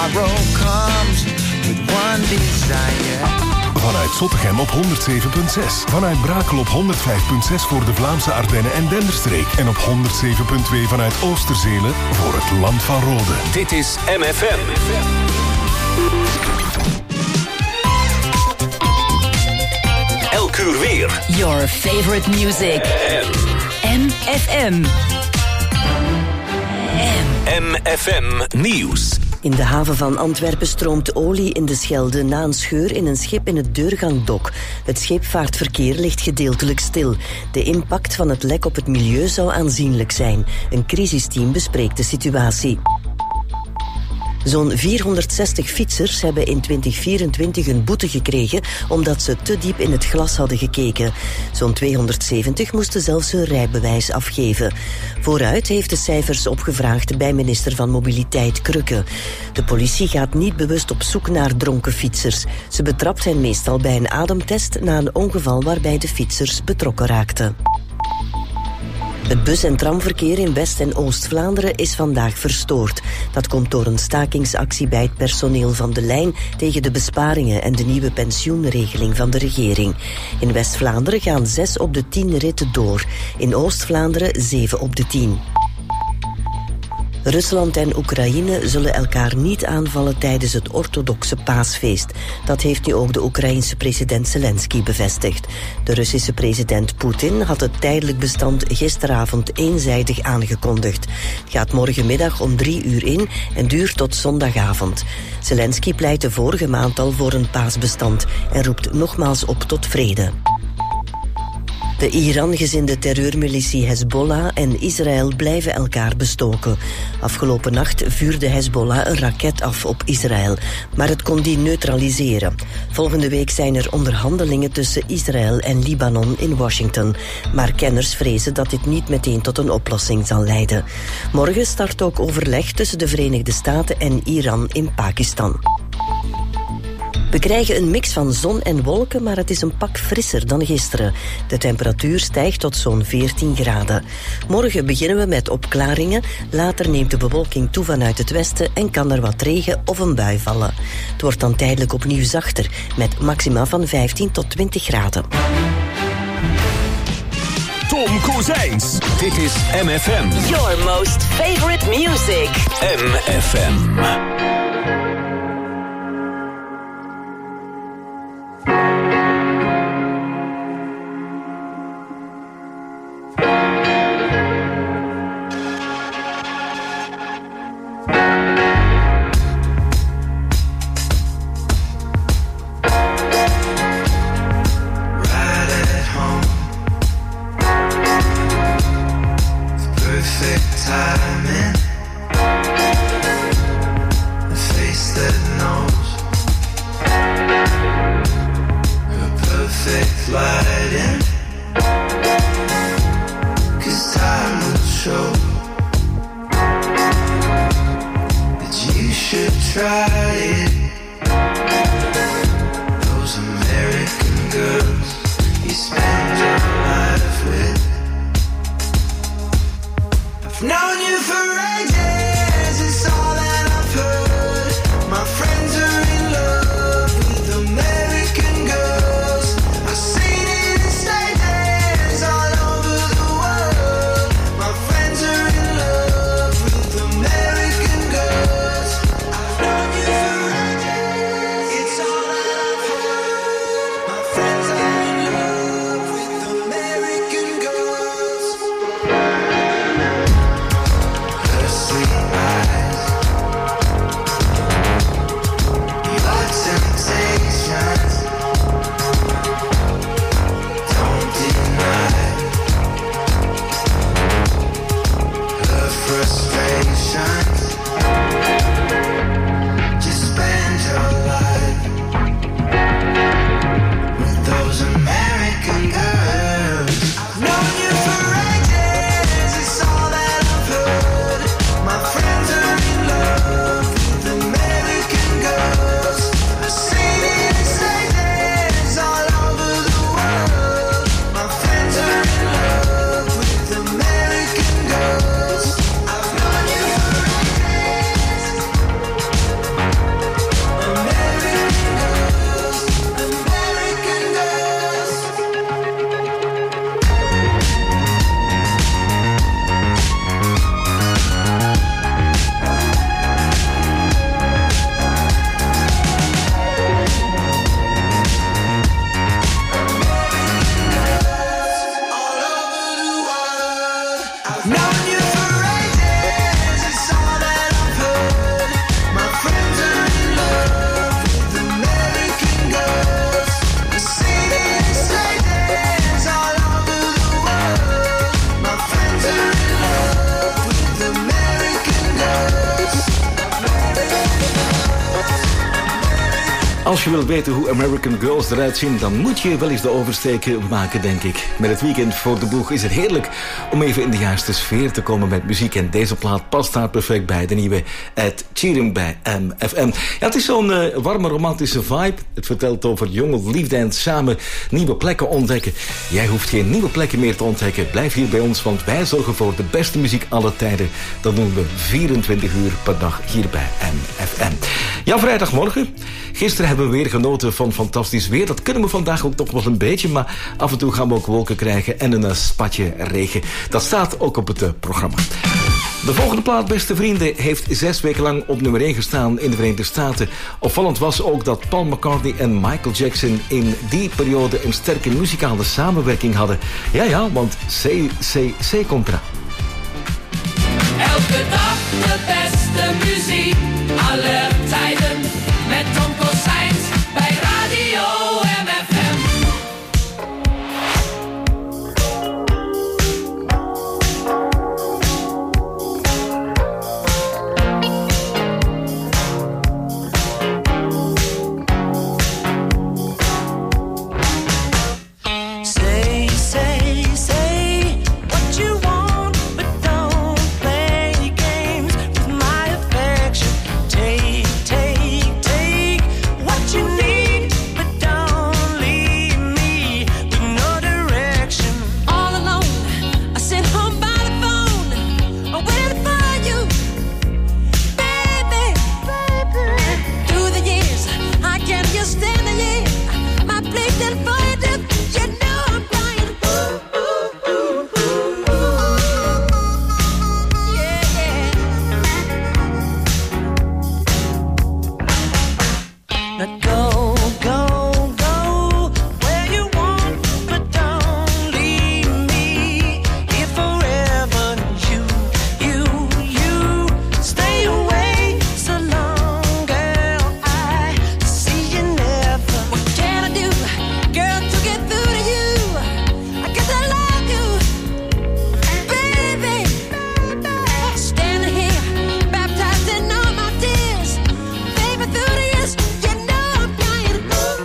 Tomorrow comes with one desire. Vanuit Zottegem op 107.6. Vanuit Brakel op 105.6 voor de Vlaamse Ardennen en Denderstreek. En op 107.2 vanuit Oosterzelen voor het Land van Rode. Dit is MFM. Elk uur weer. Your favorite music. MFM. MFM Nieuws. In de haven van Antwerpen stroomt olie in de Schelde na een scheur in een schip in het Deurgangdok. Het scheepvaartverkeer ligt gedeeltelijk stil. De impact van het lek op het milieu zou aanzienlijk zijn. Een crisisteam bespreekt de situatie. Zo'n 460 fietsers hebben in 2024 een boete gekregen omdat ze te diep in het glas hadden gekeken. Zo'n 270 moesten zelfs hun rijbewijs afgeven. Vooruit heeft de cijfers opgevraagd bij minister van Mobiliteit Krukke. De politie gaat niet bewust op zoek naar dronken fietsers. Ze betrapt hen meestal bij een ademtest na een ongeval waarbij de fietsers betrokken raakten. Het bus- en tramverkeer in West- en Oost-Vlaanderen is vandaag verstoord. Dat komt door een stakingsactie bij het personeel van de lijn tegen de besparingen en de nieuwe pensioenregeling van de regering. In West-Vlaanderen gaan 6 op de 10 ritten door. In Oost-Vlaanderen 7 op de 10. Rusland en Oekraïne zullen elkaar niet aanvallen tijdens het orthodoxe paasfeest. Dat heeft nu ook de Oekraïense president Zelensky bevestigd. De Russische president Poetin had het tijdelijk bestand gisteravond eenzijdig aangekondigd. Het gaat morgenmiddag om 3 uur in en duurt tot zondagavond. Zelensky pleitte vorige maand al voor een paasbestand en roept nogmaals op tot vrede. De Iran-gezinde terreurmilitie Hezbollah en Israël blijven elkaar bestoken. Afgelopen nacht vuurde Hezbollah een raket af op Israël, maar het kon die neutraliseren. Volgende week zijn er onderhandelingen tussen Israël en Libanon in Washington. Maar kenners vrezen dat dit niet meteen tot een oplossing zal leiden. Morgen start ook overleg tussen de Verenigde Staten en Iran in Pakistan. We krijgen een mix van zon en wolken, maar het is een pak frisser dan gisteren. De temperatuur stijgt tot zo'n 14 graden. Morgen beginnen we met opklaringen. Later neemt de bewolking toe vanuit het westen en kan er wat regen of een bui vallen. Het wordt dan tijdelijk opnieuw zachter, met maxima van 15 tot 20 graden. Tom Kozijns. Dit is MFM. Your most favorite music. MFM. Als je wilt weten hoe American Girls eruit zien, dan moet je wel eens de oversteek maken, denk ik. Met het weekend voor de boeg is het heerlijk om even in de juiste sfeer te komen met muziek. En deze plaat past daar perfect bij, de nieuwe Ed Sheeran bij MFM. Ja, het is zo'n warme romantische vibe. Het vertelt over jonge liefde en samen nieuwe plekken ontdekken. Jij hoeft geen nieuwe plekken meer te ontdekken. Blijf hier bij ons, want wij zorgen voor de beste muziek aller tijden. Dat doen we 24 uur per dag hier bij MFM. Ja, vrijdagmorgen. Gisteren hebben we weer genoten van fantastisch weer. Dat kunnen we vandaag ook toch wel een beetje, maar af en toe gaan we ook wolken krijgen en een spatje regen. Dat staat ook op het programma. De volgende plaat, beste vrienden, heeft 6 weken lang op nummer 1 gestaan in de Verenigde Staten. Opvallend was ook dat Paul McCartney en Michael Jackson in die periode een sterke muzikale samenwerking hadden. Ja, want C komt eraan. Elke dag de beste muziek, alle tijden, met Tom Kossijns bij Radio MFM. Say what you want, but don't play games with my affection. Take what you need, but don't leave me with no direction. All alone, I sit home by the phone, waiting for you, baby. Through the years, I can't just stand the year. My place is for you, you know I'm crying. Now go where you want, but don't leave me here forever. You stay away so long, girl. I see you never. What can I do, girl, to get through to you? I guess I love you, baby. Standing here, baptized in all my tears, baby, through the years, you know I'm crying.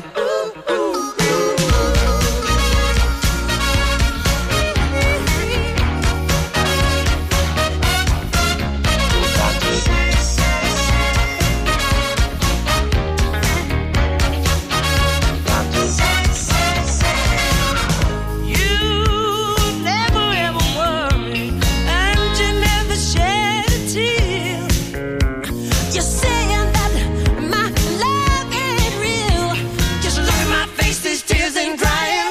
You never ever worry, and you never shed a tear. You're saying that my love ain't real. Just look at my face, these tears ain't drying.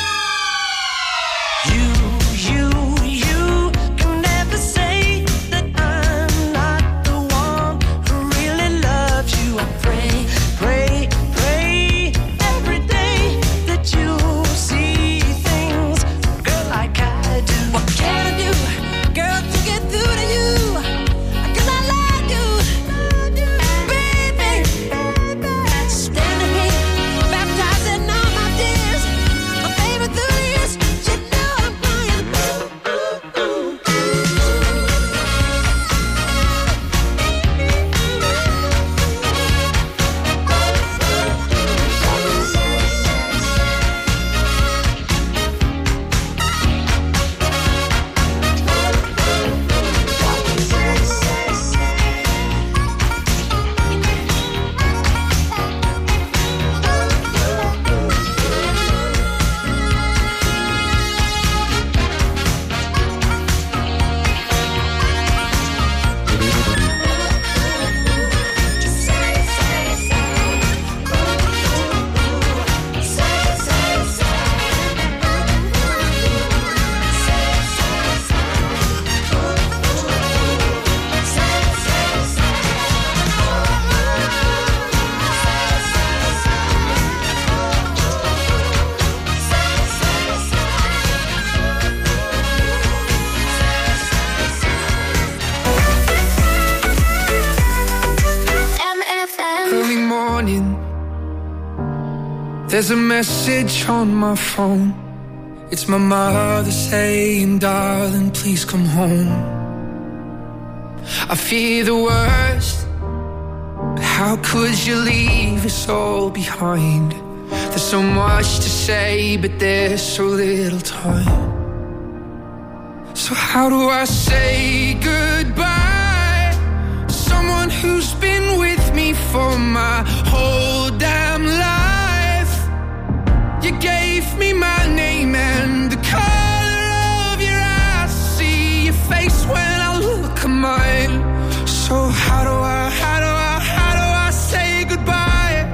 You can never say that I'm not the one who really loves you. I pray every day that you'll see things, girl, like I do. What can I do, girl, to get through to you? 'Cause I love you, baby. Standing here, baptized in all my tears, my baby, through the years, you know I'm crying. Early morning, there's a message on my phone. It's my mother saying, darling, please come home. I fear the worst, but how could you leave us all behind? There's so much to say, but there's so little time. So how do I say goodbye? Someone who's been with me for my whole damn life. You gave me my name and the color of your eyes. See your face when I look at mine. So how do I say goodbye?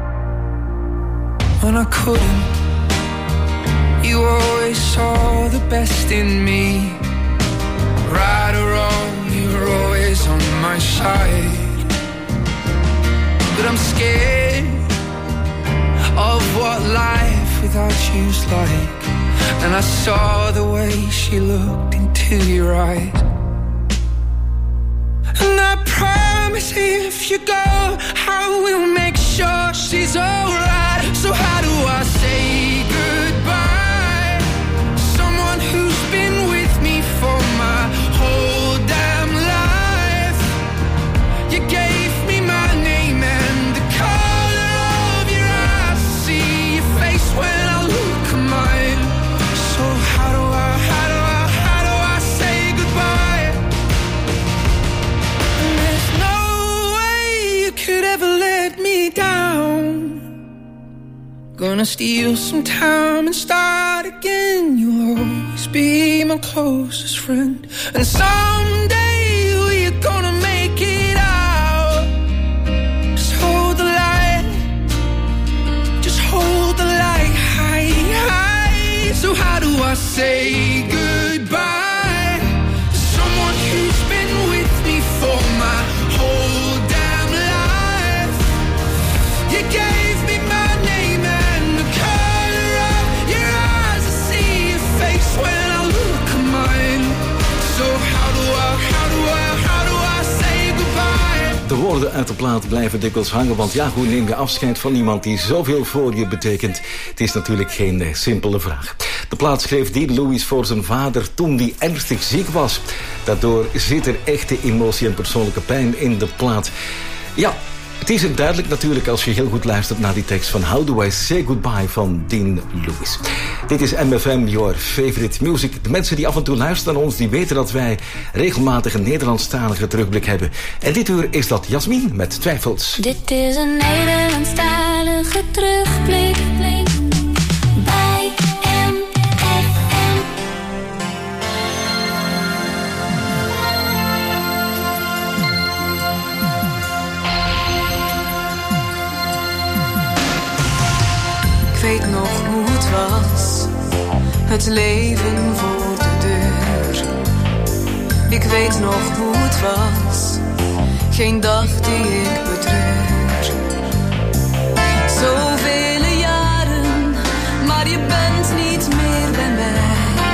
When I couldn't, you always saw the best in me. Right or wrong, you were always on my side. But I'm scared of what life without you's like. And I saw the way she looked into your eyes. And I promise if you go, I will make sure she's alright. So how do I say goodbye? Someone who's been with me for my whole damn life. You gave me my name and the color of your eyes. See your face when I look at mine. So how do I say goodbye? And there's no way you could ever let me down. Gonna steal some time and start again. You'll always be my closest friend. And someday we're gonna make it out. Just hold the light. Just hold the light high, high. So how do I say goodbye to someone who's been with me for my whole damn life? You gave me my name and the color of your eyes. I see your face when I look at mine. So how do I say goodbye? De woorden uit de plaat blijven dikwijls hangen, want ja, hoe neem je afscheid van iemand die zoveel voor je betekent? Het is natuurlijk geen simpele vraag. De plaat schreef Dean Lewis voor zijn vader toen die ernstig ziek was. Daardoor zit er echte emotie en persoonlijke pijn in de plaat. Ja, het is er duidelijk natuurlijk als je heel goed luistert naar die tekst van How Do I Say Goodbye van Dean Lewis. Dit is MFM, your favorite music. De mensen die af en toe luisteren naar ons, die weten dat wij regelmatig een Nederlandstalige terugblik hebben. En dit uur is dat Jasmin met Twijfels. Dit is een Nederlandstalige terugblik bij MFM. Ik weet nog hoe het was, het leven voor de deur. Ik weet nog hoe het was, geen dag die ik betreur. Zoveel jaren, maar je bent niet meer bij mij.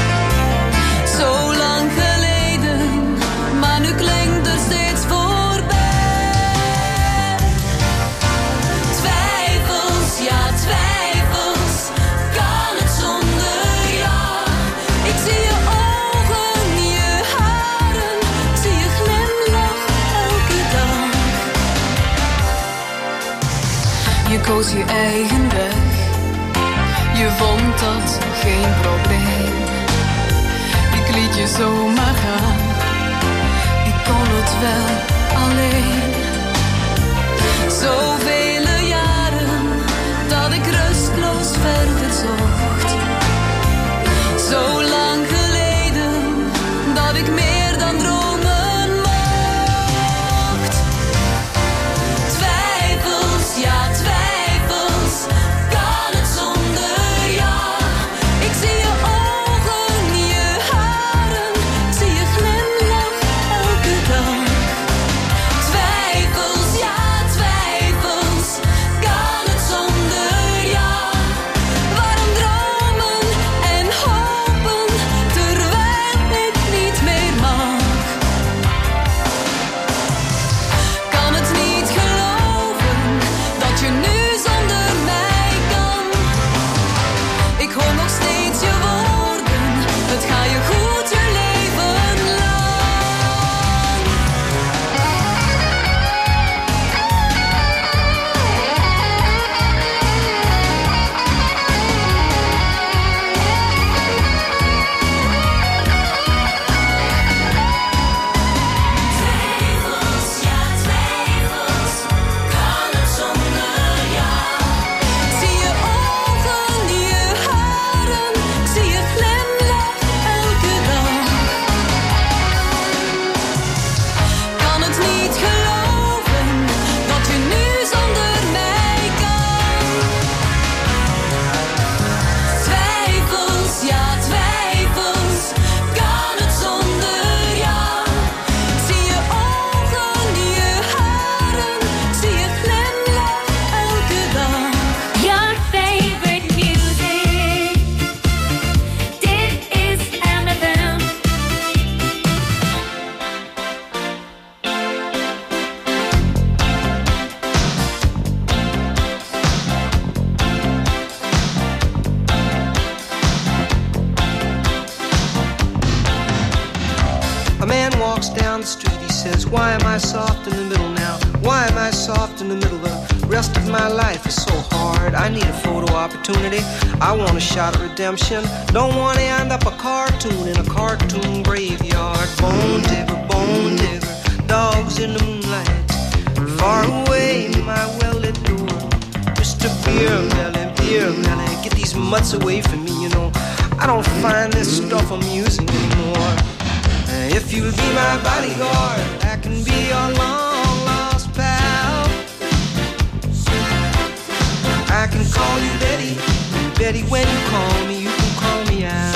Zo lang geleden, maar nu klinkt er steeds voorbij. Twijfels, ja twijfels, kan het zonder jou? Ik zie je ogen, je haren, ik zie je glimlach elke dag. Je koos je eigen weg, je vond dat geen probleem. Ik liet je zomaar gaan, ik kon het wel alleen. Zoveel jaren dat ik rustloos verder zocht. Zo lang geleden dat ik meer dan dromen mocht. Twijfels, ja twijfels, kan het zonder jou? Ik zie je ogen, je haren, ik zie je glimlach elke dag. Twijfels. says, why am I soft in the middle now? Why am I soft in the middle? The rest of my life is so hard. I need a photo opportunity. I want a shot of redemption. Don't want to end up a cartoon in a cartoon graveyard. Bone digger, dogs in the moonlight. Far away, my well-lit door. Mr. Beer Melly, get these mutts away from me, you know. I don't find this stuff amusing anymore. If you'll be my bodyguard, I can be your long-lost pal. I can call you Betty, Betty, when you call me, you can call me out.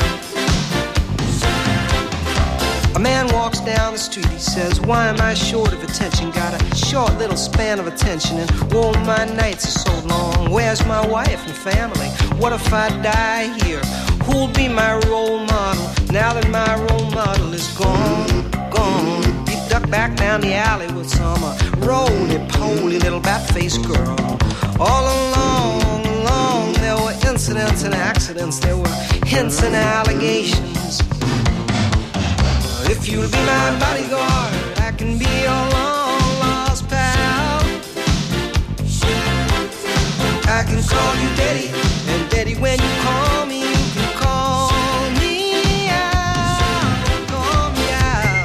A man walks down the street, he says, why am I short of attention? Got a short little span of attention, and whoa, my nights are so long. Where's my wife and family? What if I die here? Who'll be my role model now that my role model is gone? He ducked back down the alley with some roly-poly little bat-faced girl. All along, there were incidents and accidents. There were hints and allegations. If you'll be my bodyguard, I can be your long-lost pal. I can call you Daddy, and Daddy, when you call me, you can call me out, call me out.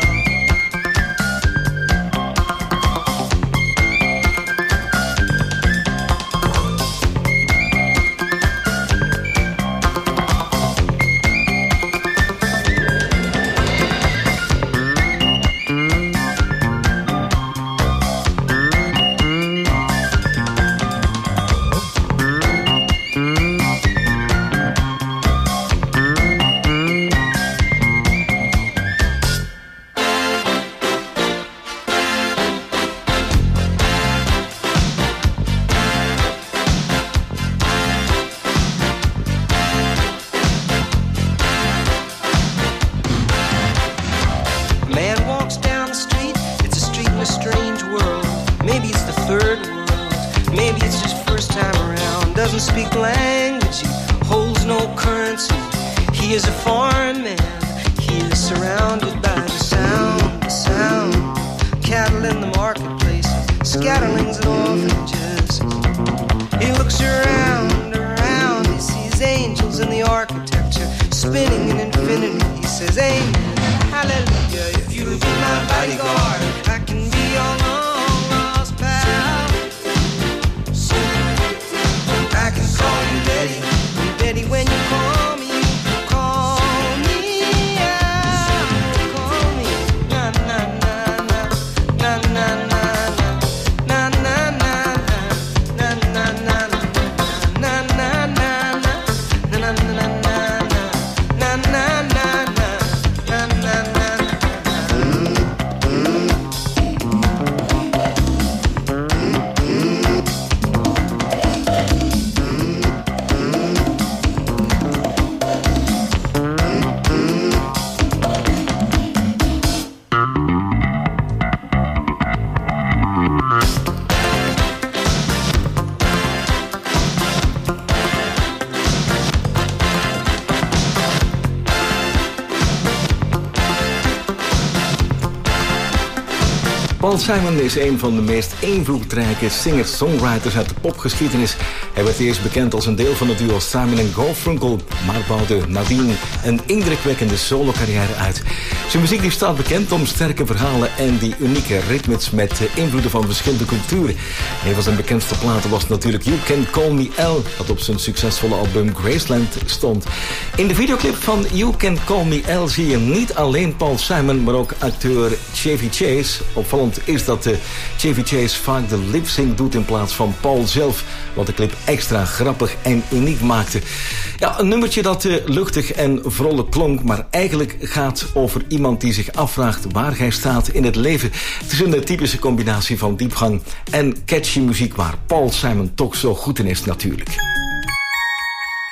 Paul Simon is een van de meest invloedrijke singer-songwriters uit de popgeschiedenis. Hij werd eerst bekend als een deel van het duo Simon & Garfunkel, maar bouwde nadien een indrukwekkende solo-carrière uit. Zijn muziek die staat bekend om sterke verhalen en die unieke ritmes met invloeden van verschillende culturen. Een van zijn bekendste platen was natuurlijk You Can Call Me Al, dat op zijn succesvolle album Graceland stond. In de videoclip van You Can Call Me Al zie je niet alleen Paul Simon, maar ook acteur Chevy Chase. Opvallend is dat Chevy Chase vaak de lip-sync doet in plaats van Paul zelf, wat de clip extra grappig en uniek maakte. Ja, een nummertje dat luchtig en vrolijk klonk, maar eigenlijk gaat over iemand die zich afvraagt waar hij staat in het leven. Het is een typische combinatie van diepgang en catchy muziek waar Paul Simon toch zo goed in is natuurlijk.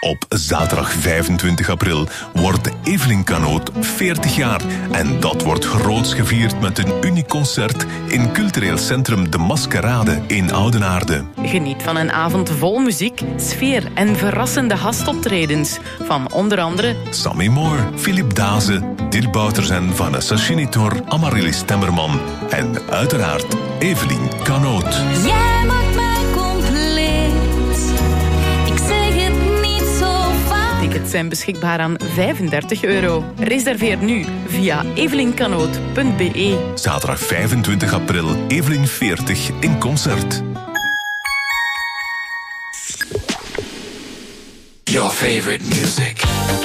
Op zaterdag 25 april wordt Evelien Kanoot 40 jaar. En dat wordt groots gevierd met een uniek concert in cultureel centrum De Maskerade in Oudenaarde. Geniet van een avond vol muziek, sfeer en verrassende gastoptredens. Van onder andere Sammy Moore, Philip Daze, Dirk Bouters en Vanessa Chinitor, Amaryllis Temmerman en uiteraard Evelien Kanoot. Jij maakt mij compleet. Ik zeg het niet zo vaak. Tickets zijn beschikbaar aan €35. Reserveer nu via evelinkanoot.be. Zaterdag 25 april, Evelien 40 in concert. Your favorite music.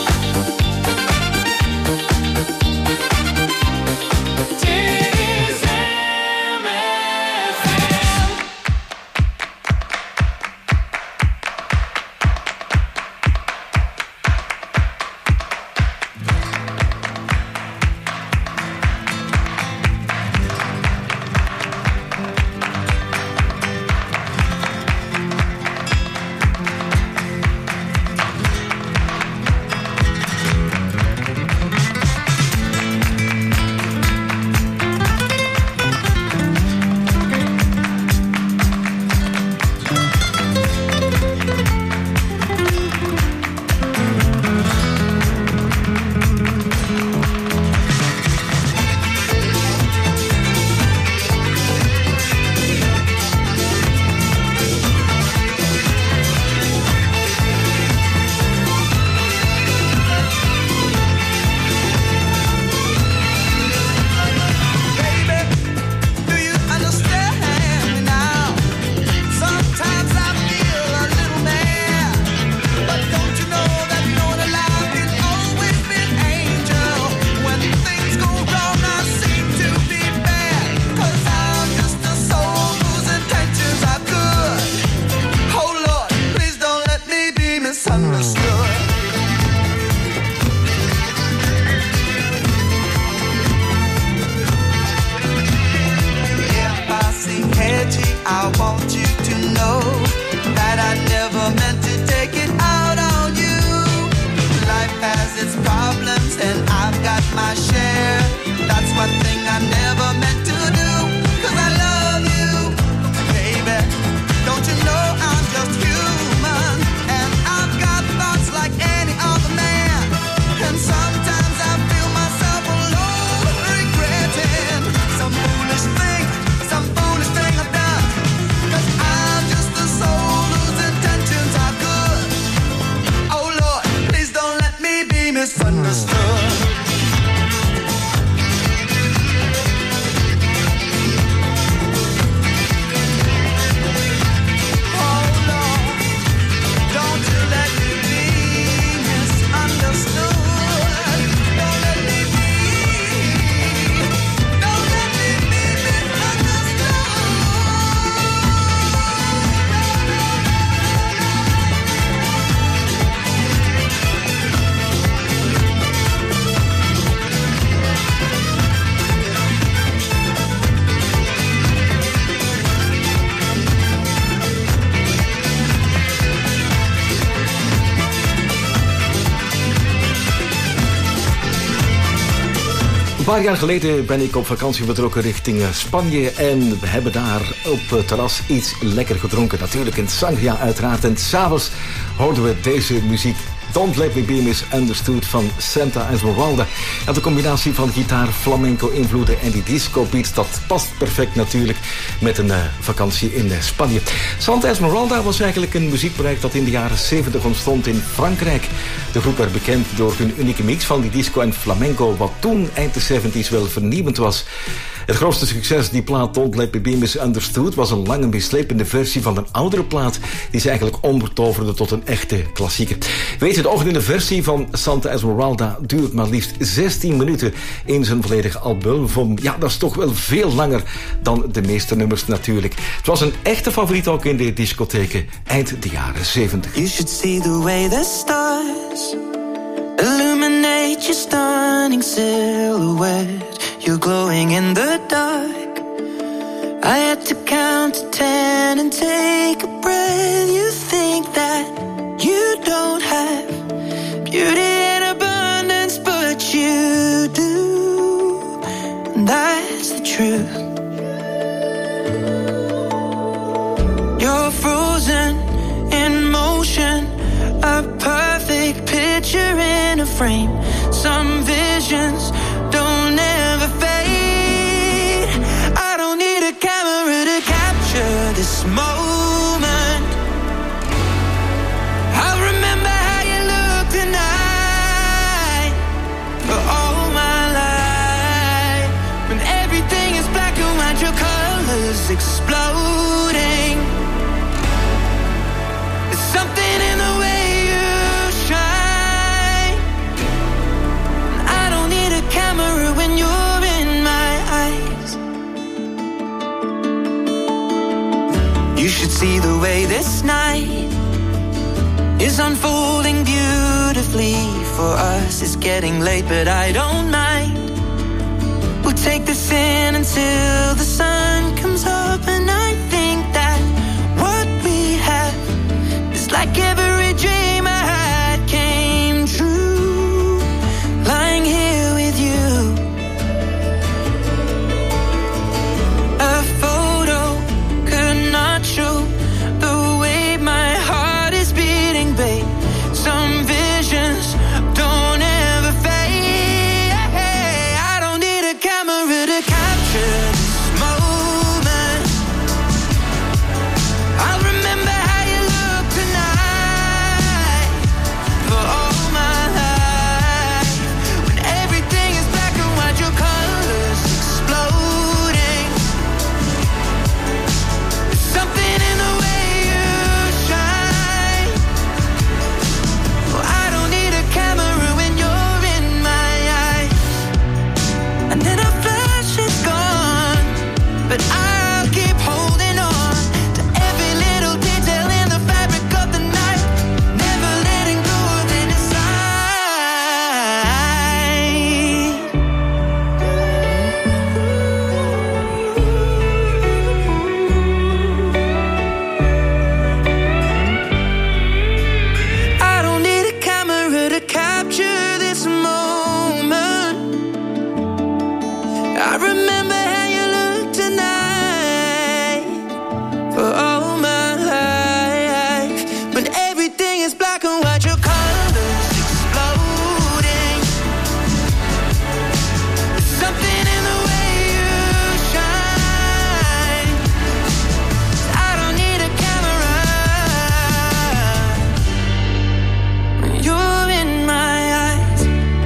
Een paar jaar geleden ben ik op vakantie vertrokken richting Spanje. En we hebben daar op het terras iets lekker gedronken. Natuurlijk een sangria uiteraard. En s'avonds hoorden we deze muziek. Don't Let Me Be Misunderstood van Santa Esmeralda. En de combinatie van gitaar, flamenco-invloeden en die disco-beats, dat past perfect natuurlijk met een vakantie in Spanje. Santa Esmeralda was eigenlijk een muziekproject dat in de jaren 70 ontstond in Frankrijk. De groep werd bekend door hun unieke mix van die disco en flamenco, wat toen eind de 70's wel vernieuwend was. Het grootste succes, die plaat Don't Let Me Be Misunderstood, was een lange mislepende versie van een oudere plaat die ze eigenlijk ombetoverde tot een echte klassieker. Weet je, de originele versie van Santa Esmeralda duurt maar liefst 16 minuten in zijn volledige album. Ja, dat is toch wel veel langer dan de meeste nummers natuurlijk. Het was een echte favoriet ook in de discotheken eind de jaren 70. You should see the way the stars illuminate your stunning silhouette. You're glowing in the dark. I had to count to 10 and take a breath. You think that you don't have frame. Some visions don't ever fade. I don't need a camera to capture this moment. I'll remember how you look tonight for all my life. When everything is black and white, your colors exploding. There's something in the way you shine. I don't need a camera when you're in my eyes. You should see the way this night is unfolding beautifully for us. It's getting late, but I don't mind. We'll take this in until the sun comes up, and I think that what we have is like every dream I had came true. Lying here with you, a photo could not show the way my heart is beating, babe. Some visions don't ever fade. I don't need a camera to capture this moment. I'll remember how you look tonight for all my life. When everything is black and white, your colors exploding. There's something in the way you shine. Oh, I don't need a camera when you're in my eyes. And then our flash is gone, but I'll keep holding on to every little detail in the fabric of the night, never letting go of any side. I don't need a camera to capture this moment. I remember how you look tonight for all my life. When everything is black and white, your colors exploding. There's something in the way you shine. I don't need a camera when you're in my eyes.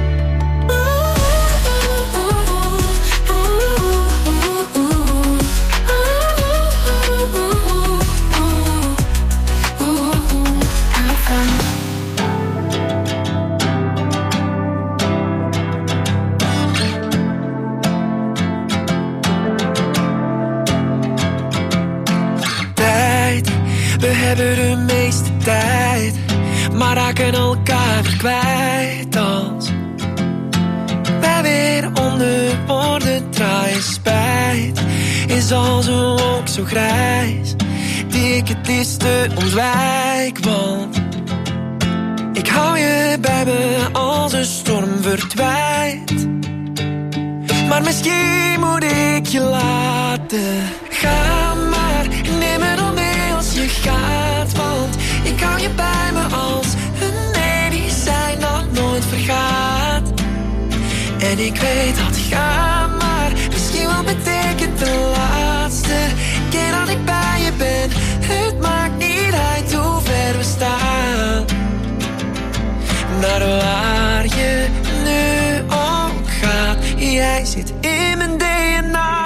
Tijd, we hebben de meeste tijd, maar raken elkaar weer kwijt als wij weer onder woorden draaien. Spijt is als een wolk zo grijs, die ik het liefste ontwijk, want ik hou je bij me als een storm verdwijnt. Maar misschien moet ik je laten gaan, maar neem me dan mee als je gaat, want ik hou je bij me als een medicijn dat nooit vergaat. En ik weet dat gaan, maar misschien wel betekent de laatste keer dat ik bij je ben. Het maakt niet uit hoe ver we staan, naar waar je nu ook gaat. Jij zit in mijn DNA.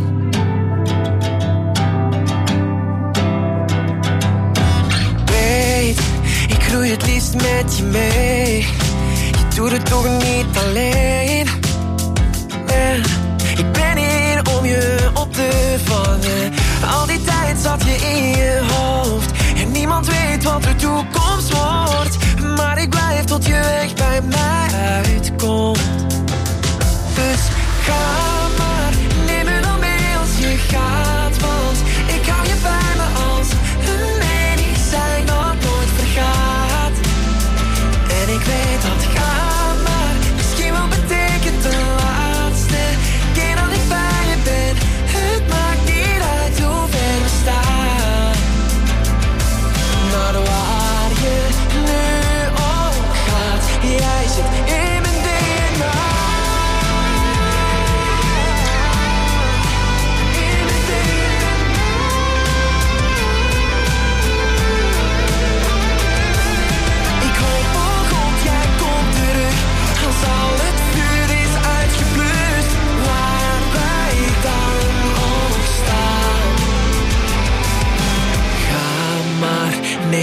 Weet, ik groei het liefst met je mee. Je doet het toch niet alleen. Ik ben hier om je op te vangen. Al die tijd zat je in je hoofd en niemand weet wat de toekomst wordt. Maar ik blijf tot je weg bij mij uitkomt. Dus ga maar, neem me dan mee als je gaat, want ik hou je bij me als een medicijn dat nooit vergaat. En ik weet dat ga maar misschien wel betekent de laatste keer dat ik bij je ben. Het maakt niet uit hoe ver we staan, maar waar je nu ook gaat.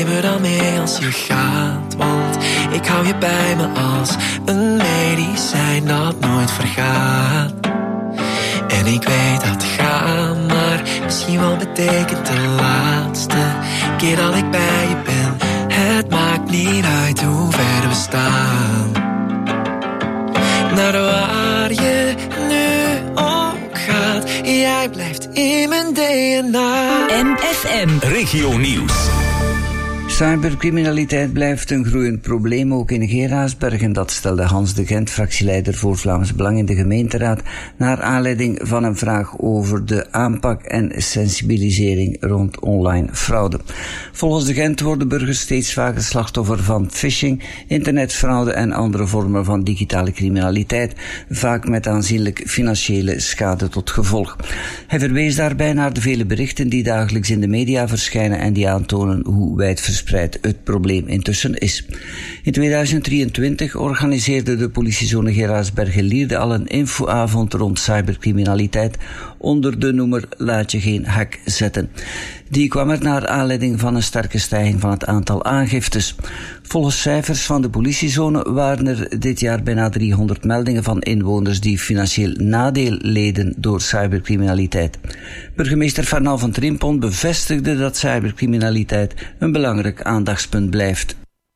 neem me dan mee als je gaat, want ik hou je bij me als een medicijn dat nooit vergaat. En ik weet dat gaan, maar misschien wel betekent de laatste keer dat ik bij je ben. Het maakt niet uit hoe ver we staan. Naar waar je nu ook gaat, jij blijft in mijn DNA. MFM Regio Nieuws. Cybercriminaliteit blijft een groeiend probleem, ook in Geraardsberg. En dat stelde Hans de Gent, fractieleider voor Vlaams Belang in de gemeenteraad, naar aanleiding van een vraag over de aanpak en sensibilisering rond online fraude. Volgens de Gent worden burgers steeds vaker slachtoffer van phishing, internetfraude en andere vormen van digitale criminaliteit, vaak met aanzienlijk financiële schade tot gevolg. Hij verwees daarbij naar de vele berichten die dagelijks in de media verschijnen en die aantonen hoe wijdverspreid het probleem intussen is. In 2023 organiseerde de politiezone Geraardsbergen-Lierde al een infoavond rond cybercriminaliteit onder de noemer Laat je geen hek zetten. Die kwam er naar aanleiding van een sterke stijging van het aantal aangiftes. Volgens cijfers van de politiezone waren er dit jaar bijna 300 meldingen van inwoners die financieel nadeel leden door cybercriminaliteit. Burgemeester Fernand van Trimpon bevestigde dat cybercriminaliteit een belangrijk aandachtspunt blijft.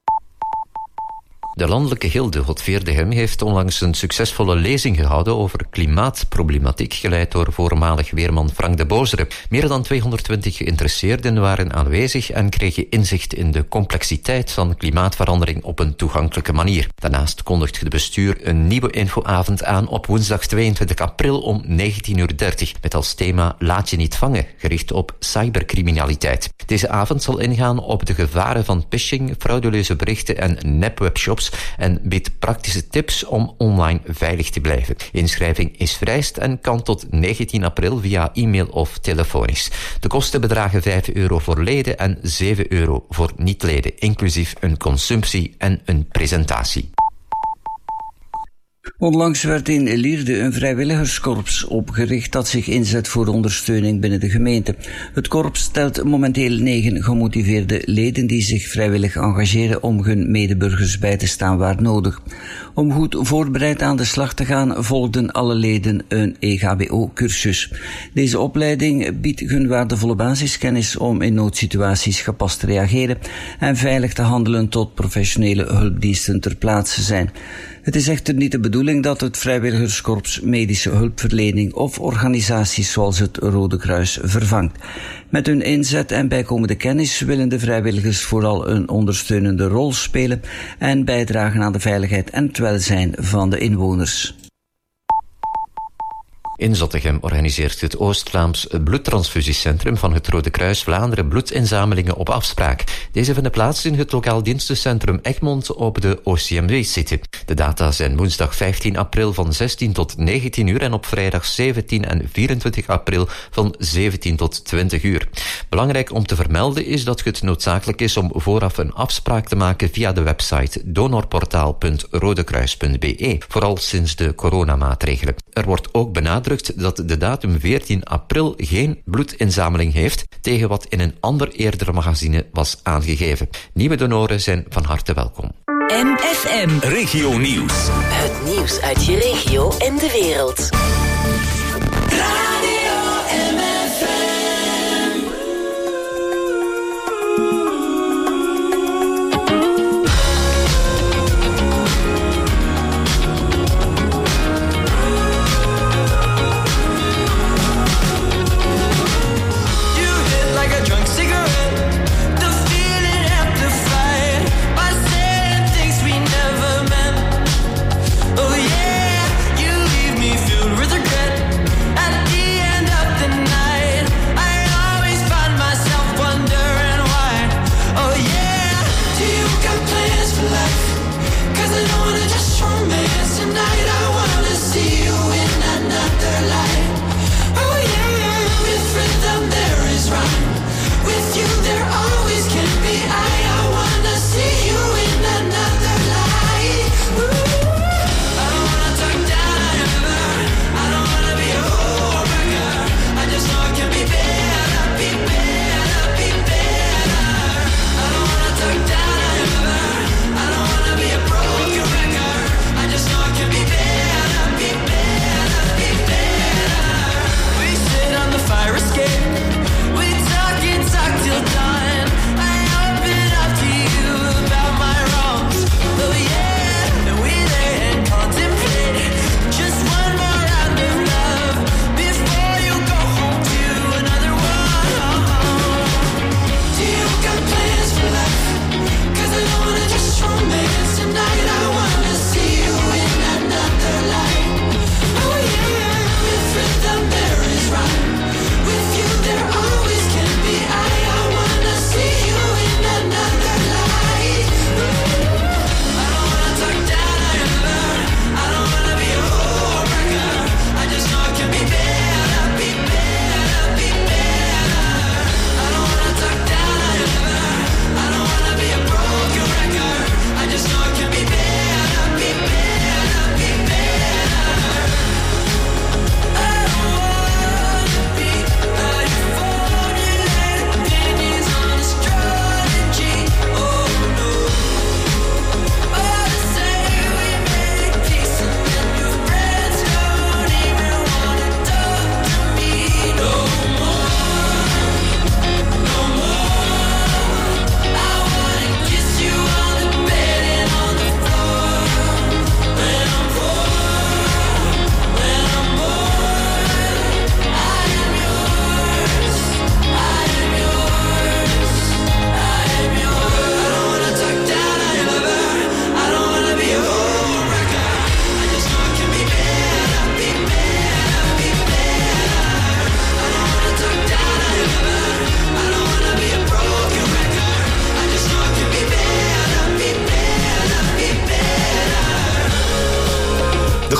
De landelijke gilde Godveerdegem heeft onlangs een succesvolle lezing gehouden over klimaatproblematiek, geleid door voormalig weerman Frank de Bozere. Meer dan 220 geïnteresseerden waren aanwezig en kregen inzicht in de complexiteit van klimaatverandering op een toegankelijke manier. Daarnaast kondigt het bestuur een nieuwe infoavond aan op woensdag 22 april om 19:30 met als thema Laat je niet vangen, gericht op cybercriminaliteit. Deze avond zal ingaan op de gevaren van phishing, frauduleuze berichten en nepwebshops en biedt praktische tips om online veilig te blijven. Inschrijving is vereist en kan tot 19 april via e-mail of telefonisch. De kosten bedragen €5 voor leden en €7 voor niet-leden, inclusief een consumptie en een presentatie. Onlangs werd in Lierde een vrijwilligerskorps opgericht dat zich inzet voor ondersteuning binnen de gemeente. Het korps telt momenteel 9 gemotiveerde leden die zich vrijwillig engageren om hun medeburgers bij te staan waar nodig. Om goed voorbereid aan de slag te gaan volgden alle leden een EHBO-cursus. Deze opleiding biedt hun waardevolle basiskennis om in noodsituaties gepast te reageren en veilig te handelen tot professionele hulpdiensten ter plaatse zijn. Het is echter niet de bedoeling dat het vrijwilligerskorps medische hulpverlening of organisaties zoals het Rode Kruis vervangt. Met hun inzet en bijkomende kennis willen de vrijwilligers vooral een ondersteunende rol spelen en bijdragen aan de veiligheid en het welzijn van de inwoners. In Zottegem organiseert het Oost-Vlaams bloedtransfusiecentrum van het Rode Kruis Vlaanderen bloedinzamelingen op afspraak. Deze vinden plaats in het lokaal dienstencentrum Egmond op de OCMW-city. De data zijn woensdag 15 april van 16 tot 19 uur en op vrijdag 17 en 24 april van 17 tot 20 uur. Belangrijk om te vermelden is dat het noodzakelijk is om vooraf een afspraak te maken via de website donorportaal.rodekruis.be, vooral sinds de coronamaatregelen. Er wordt ook benadrukt dat de datum 14 april geen bloedinzameling heeft, tegen wat in een ander eerdere magazine was aangegeven. Nieuwe donoren zijn van harte welkom. MFM Regio Nieuws. Het nieuws uit je regio en de wereld. With regret.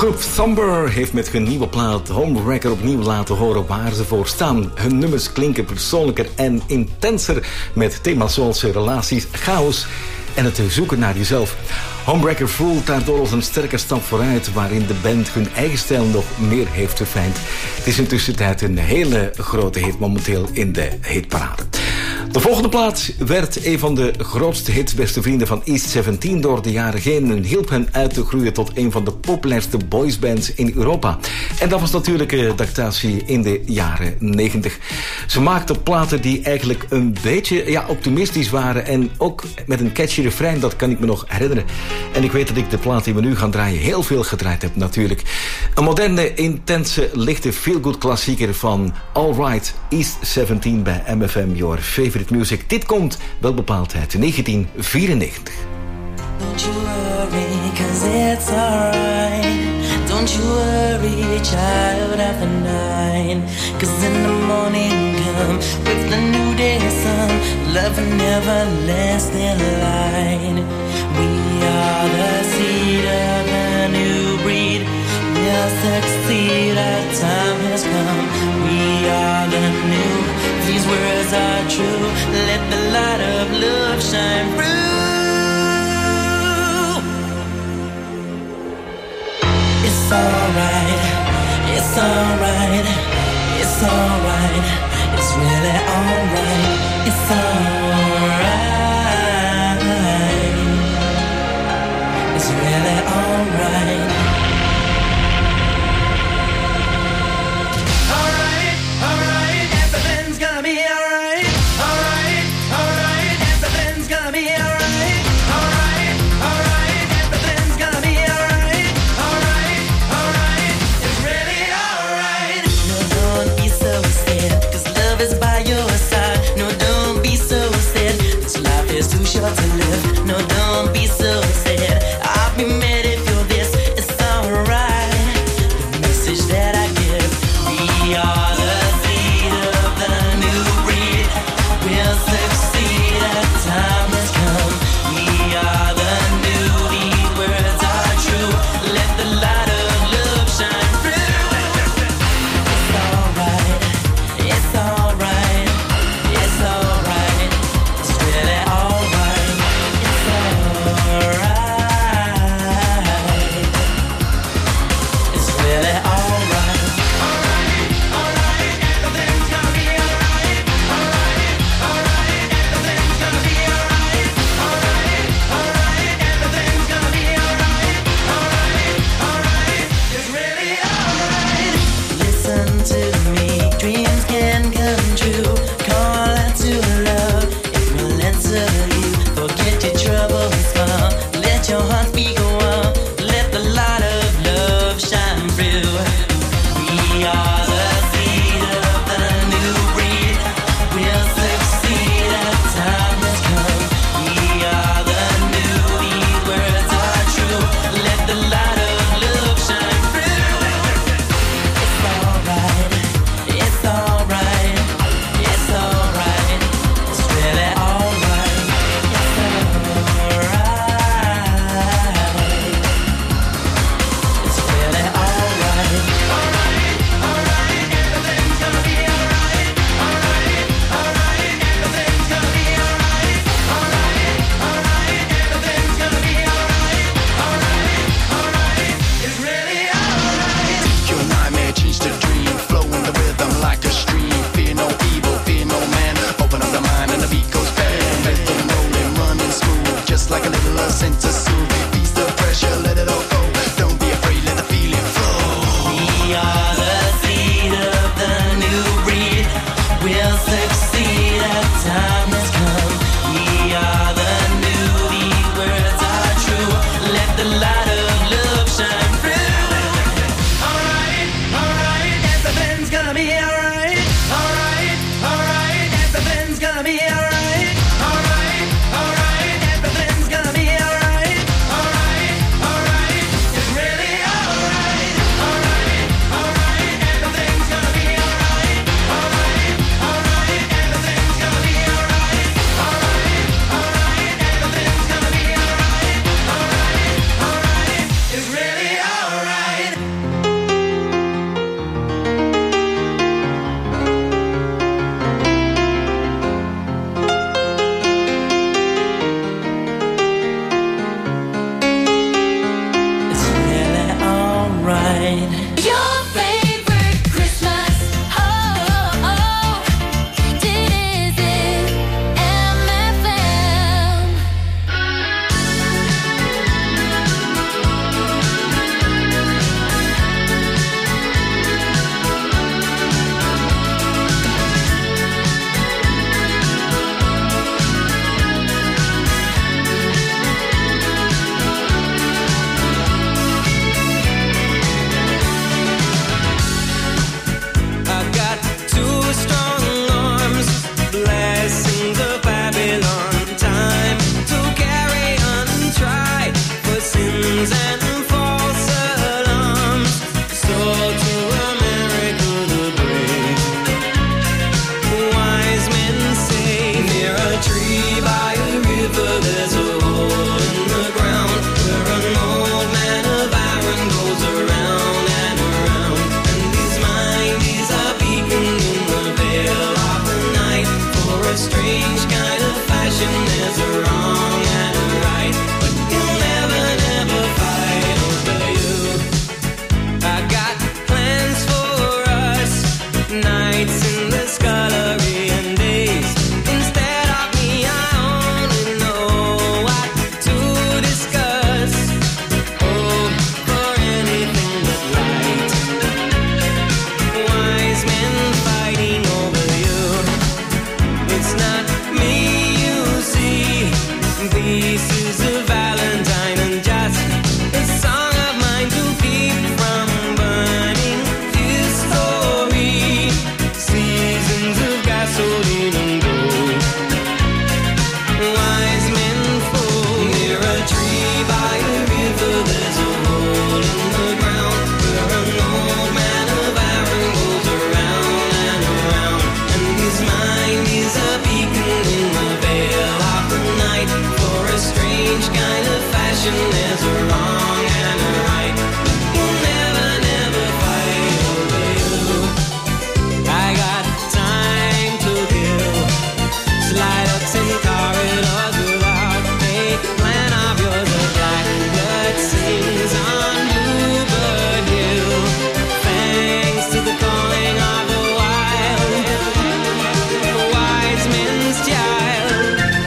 groep Thumber heeft met hun nieuwe plaat Homewrecker opnieuw laten horen waar ze voor staan. Hun nummers klinken persoonlijker en intenser met thema's zoals relaties, chaos en het zoeken naar jezelf. Homewrecker voelt daardoor als een sterke stap vooruit waarin de band hun eigen stijl nog meer heeft verfijnd. Het is intussen tijd een hele grote hit momenteel in de hitparade. De volgende plaat werd een van de grootste hits, beste vrienden van East 17 door de jaren heen en hielp hen uit te groeien tot een van de populairste boysbands in Europa. En dat was natuurlijk Dactatie in de jaren 90. Ze maakten platen die eigenlijk een beetje optimistisch waren en ook met een catchy refrein, dat kan ik me nog herinneren. En ik weet dat ik de plaat die we nu gaan draaien heel veel gedraaid heb natuurlijk. Een moderne, intense, lichte, feel-good klassieker van All Right, East 17 bij MFM, your favorite music. Dit komt wel bepaald uit 1994. Don't you worry, 'cause it's alright. Don't you worry, child after 9. 'Cause in the morning come with the new day sun, love and everlasting light. We are the seed of a new breed. We'll succeed, our time has come. We are the new, these words are true. Let the light of love shine through. It's alright, it's alright, it's alright, it's really alright, it's alright, it's really alright. Alright, alright, everything's gonna be alright. Alright, alright, everything's gonna be alright. Alright, alright, everything's gonna be alright. Alright, alright, it's really alright. No, don't be so scared, 'cause love is by your side. No, don't strange kind of fashion. There's a wrong and a right, but you'll never, never fight over you. I got plans for us, nights in the scullery and days. Instead of me, I only know what to discuss. Oh, for anything but right. Wise men fighting over you. It's not me you see. Pieces of Valentine and just a song of mine to keep from burning his story. Seasons of gasoline and gold. Wise men fall near a tree by a river. There's a hole in the ground where an old man of iron goes around and around, and his mind is a beacon in the veil of the night. For a strange kind of fashion, there's a wrong and a right. You'll never, never fight over you. I got time to kill. Slide ups in corridors without a plan of yours. A blackbird sings on Bluebird Hill. Thanks to the calling of the wild, wise men's child.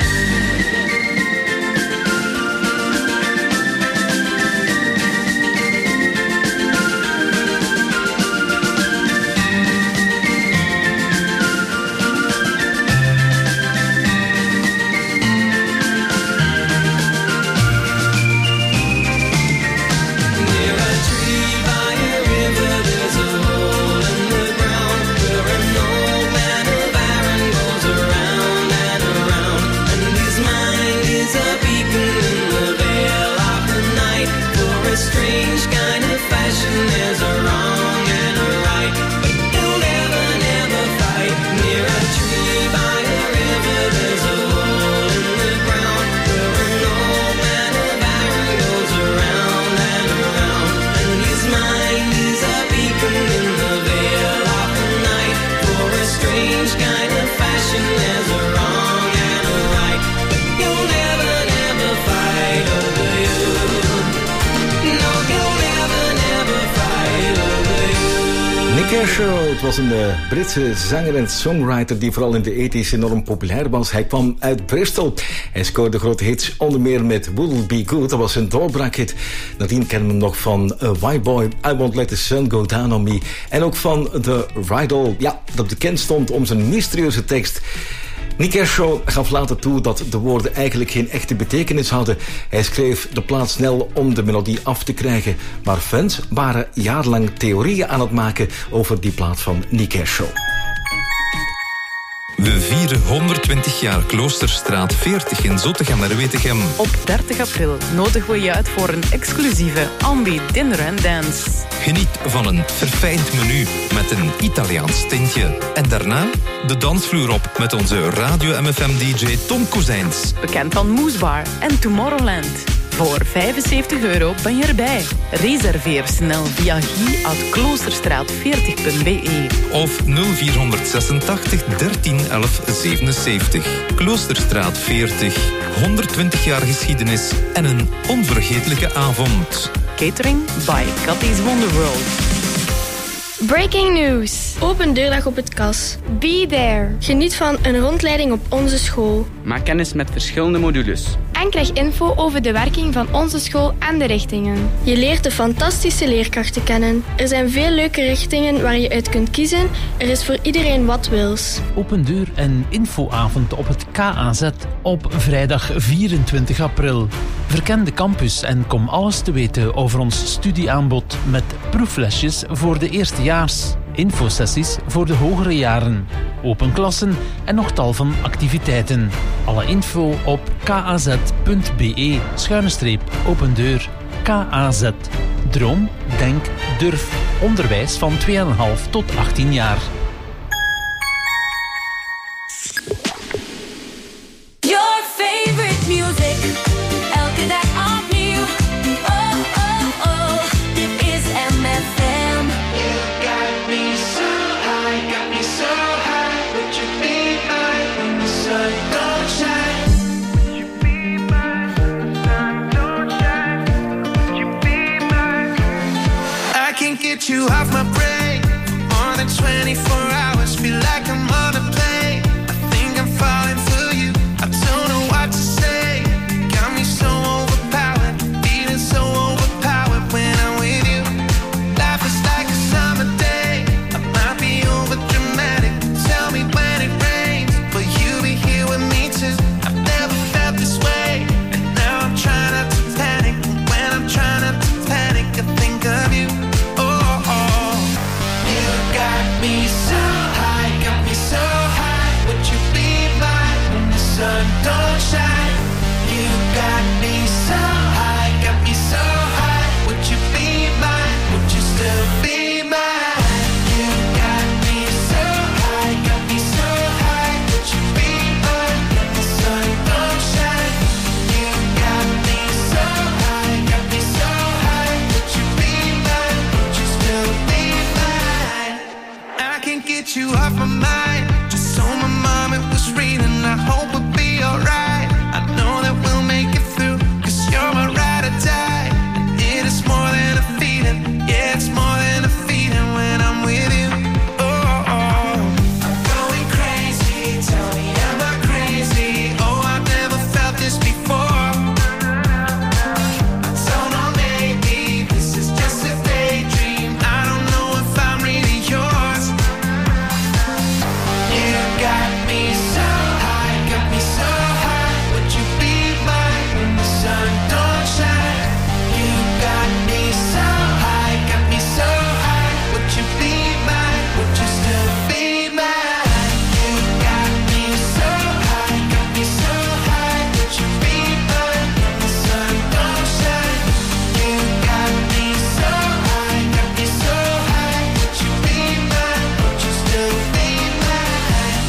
Near a tree by a river, there's a hole in the ground where an old man of iron goes around and around, and his mind is a beacon in the veil of the night. For a strange kind of fashion, there's a wrong and a right, but you'll never, never fight. Near a tree by a river, there's a hole in the ground where an old man of iron goes around and around, and his mind is a beacon in the veil of the night. For a strange kind of fashion, there's a wrong and a right, but you'll never, never fight over you. No, you'll never, never fight over you. Nick Kershaw, het was een Britse zanger en songwriter die vooral in de 80's enorm populair was. Hij kwam uit Bristol. Hij scoorde grote hits, onder meer met Would Be Good. Dat was een doorbraakhit. Nadien kennen we hem nog van White Boy, I Won't Let the Sun Go Down on Me. En ook van The Riddle, ja, dat bekend stond om zijn mysterieuze tekst. Nick Kershaw gaf later toe dat de woorden eigenlijk geen echte betekenis hadden. Hij schreef de plaat snel om de melodie af te krijgen. Maar fans waren jarenlang theorieën aan het maken over die plaat van Nick Kershaw. We vieren 120 jaar Kloosterstraat 40 in Zottegem-Wetegem. Op 30 april nodigen we je uit voor een exclusieve Ambi Dinner and Dance. Geniet van een verfijnd menu met een Italiaans tintje. En daarna de dansvloer op met onze Radio MFM-dj Tom Kozijns. Bekend van Moesbar en Tomorrowland. Voor €75 ben je erbij. Reserveer snel via guy@kloosterstraat40.be of 0486 13 11 77. Kloosterstraat 40. 120 jaar geschiedenis en een onvergetelijke avond. Catering by Cathy's Wonderworld. Breaking news. Open deurdag op het KAS. Be there. Geniet van een rondleiding op onze school. Maak kennis met verschillende modules. En krijg info over de werking van onze school en de richtingen. Je leert de fantastische leerkrachten kennen. Er zijn veel leuke richtingen waar je uit kunt kiezen. Er is voor iedereen wat wils. Open deur en infoavond op het KAZ op vrijdag 24 april. Verken de campus en kom alles te weten over ons studieaanbod met proeflesjes voor de eerstejaars, infosessies voor de hogere jaren, open klassen en nog tal van activiteiten. Alle info op kaz.be/opendeur. KAZ. Droom, denk, durf. Onderwijs van 2,5 tot 18 jaar. Your favorite music, elke dag opnieuw. Oh, oh, oh, dit is MFM. You got me so high, put your feet high in the sun. you off my brain. More than 24 hours, feel like I'm on a plane. I think I'm falling for you, I don't know what to say. Got me so overpowered, feeling so overpowered when I'm with you. Life is like a summer day, I might be over dramatic. Tell me when it rains, will you be here with me too? I've never felt this way, and now I'm trying not to panic. When I'm trying not to panic, I think of you. Oh, oh. You got me so high, got me so high. Would you be mine when the sun don't shine? You got me so high, got me so high. Would you be mine? Would you still be mine? You got me so high, got me so high. Would you be mine when the sun don't shine? You got me so high, got me so high. Would you be mine? Would you still be mine? I can't get you off my mind. Just so my mom it was reading. I hope we'll be alright. I know that we'll make it through, 'cause you're my ride or die. And it is more than a feeling. Yeah, it's more than a feeling when I'm with you. Oh, oh. I'm going crazy. Tell me, am I crazy? Oh, I've never felt this before. I don't know, maybe this is just a daydream. I don't know if I'm really yours. You got me so high, got me so high. Would you be mine when the sun don't shine? You got me so high, got me so high. Would you be mine? Would you still be mine? You got me so high, got me so high. Would you be mine when the sun don't shine? You got me so high, got me so high. Would you be mine? Would you still be mine?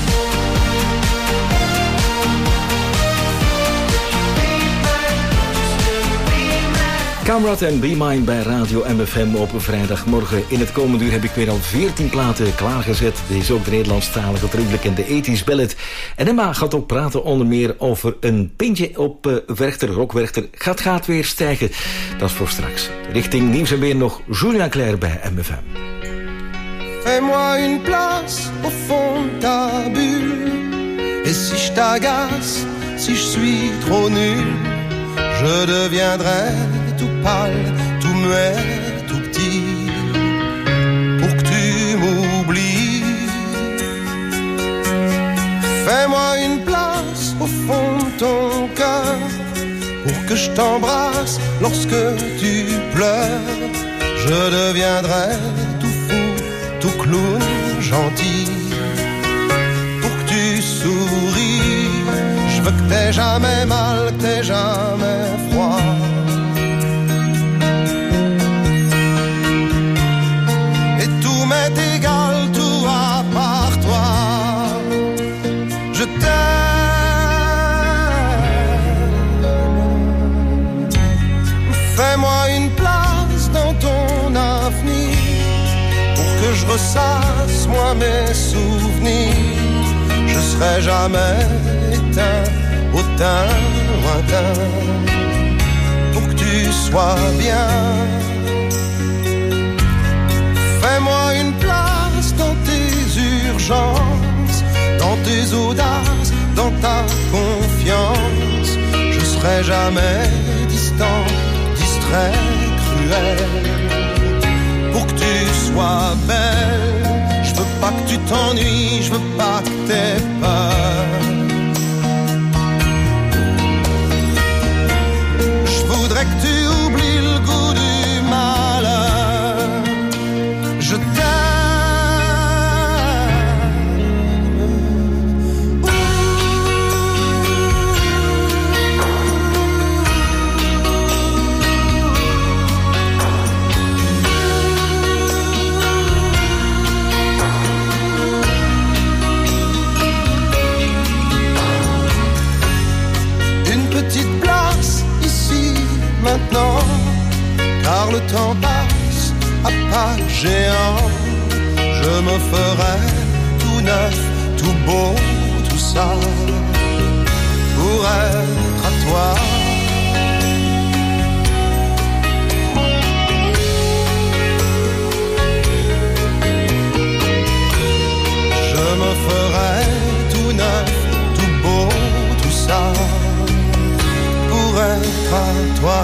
Kamrat en Be Mine bij Radio MFM op een vrijdagmorgen. In het komende uur heb ik weer al 14 platen klaargezet. Dit is ook de Nederlandstalige terug en de 80s ballad. En Emma gaat ook praten onder meer over een pintje op Werchter, Rockwerchter. Gaat weer stijgen. Dat is voor straks. Richting nieuws en weer nog Julien Clerc bij MFM. Fais-moi une place au fond de ta bulle. Et si je t'agace, si je suis trop nul, je deviendrai tout pâle, tout muet, tout petit, pour que tu m'oublies. Fais-moi une place au fond de ton cœur, pour que je t'embrasse lorsque tu pleures. Je deviendrai tout fou, tout clown, gentil, pour que tu souris. Je veux que t'aies jamais mal, que t'aies jamais froid. Et tout m'est égal, tout à part toi. Je t'aime. Fais-moi une place dans ton avenir, pour que je ressasse moi mes souvenirs. Je serai jamais éteint au teint lointain, pour que tu sois bien. Fais-moi une place dans tes urgences, dans tes audaces, dans ta confiance. Je serai jamais distant, distrait, cruel, pour que tu sois belle. Je veux pas que tu t'ennuies, je veux pas que t'aies peur. Je voudrais que tu oublies le goût du malheur. Je maintenant, car le temps passe à pas géant. Je me ferai tout neuf, tout beau, tout ça, pour être à toi. toi.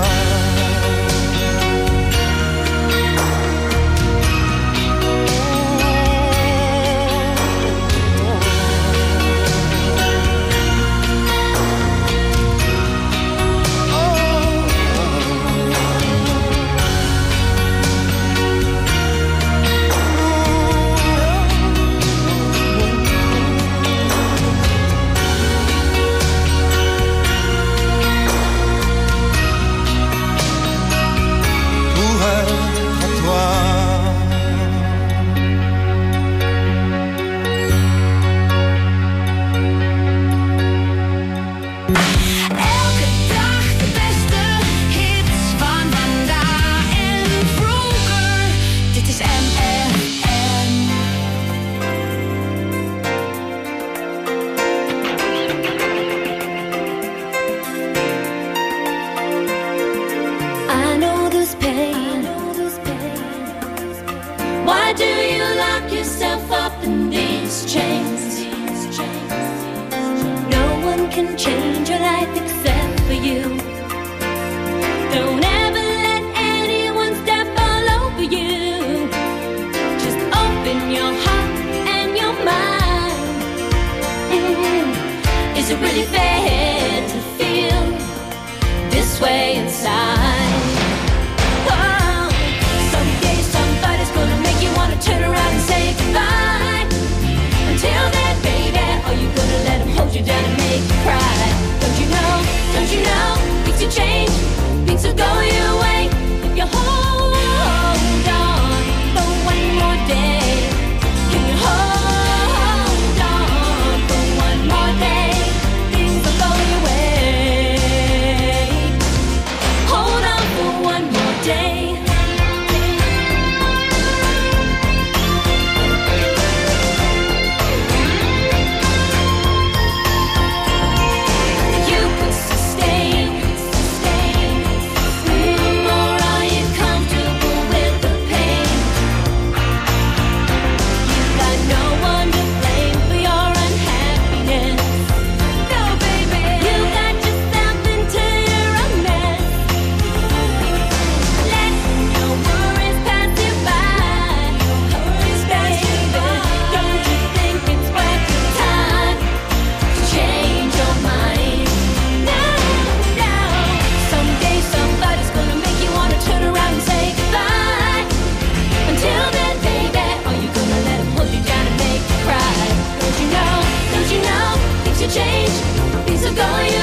Change, things are going